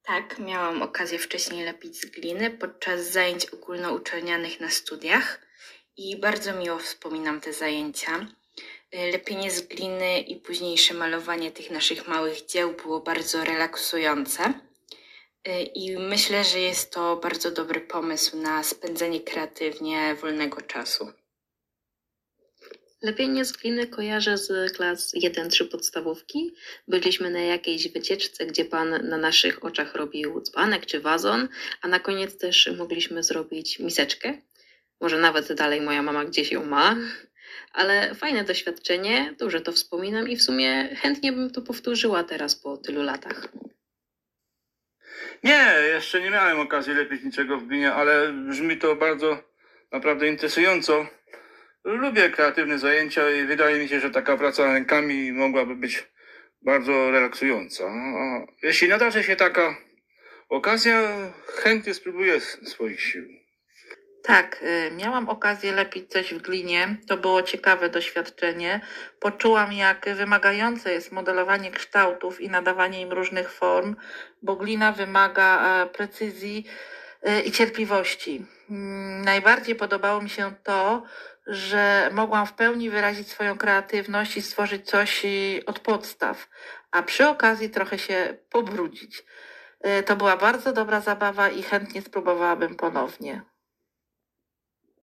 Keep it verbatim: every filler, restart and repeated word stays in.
Tak, miałam okazję wcześniej lepić z gliny podczas zajęć ogólnouczelnianych na studiach i bardzo miło wspominam te zajęcia. Y, Lepienie z gliny i późniejsze malowanie tych naszych małych dzieł było bardzo relaksujące. Y, I myślę, że jest to bardzo dobry pomysł na spędzenie kreatywnie wolnego czasu. Lepienie z gliny kojarzę z klas jeden trzy podstawówki. Byliśmy na jakiejś wycieczce, gdzie pan na naszych oczach robił dzbanek czy wazon, a na koniec też mogliśmy zrobić miseczkę. Może nawet dalej moja mama gdzieś ją ma, ale fajne doświadczenie, dobrze to wspominam i w sumie chętnie bym to powtórzyła teraz po tylu latach. Nie, jeszcze nie miałem okazji lepić niczego w glinie, ale brzmi to bardzo naprawdę interesująco. Lubię kreatywne zajęcia i wydaje mi się, że taka praca rękami mogłaby być bardzo relaksująca. A jeśli nadarzy się taka okazja, chętnie spróbuję s- swoich sił. Tak, y, miałam okazję lepić coś w glinie. To było ciekawe doświadczenie. Poczułam, jak wymagające jest modelowanie kształtów i nadawanie im różnych form, bo glina wymaga e, precyzji y, i cierpliwości. Mm, Najbardziej podobało mi się to, że mogłam w pełni wyrazić swoją kreatywność i stworzyć coś y, od podstaw, a przy okazji trochę się pobrudzić. Y, To była bardzo dobra zabawa i chętnie spróbowałabym ponownie.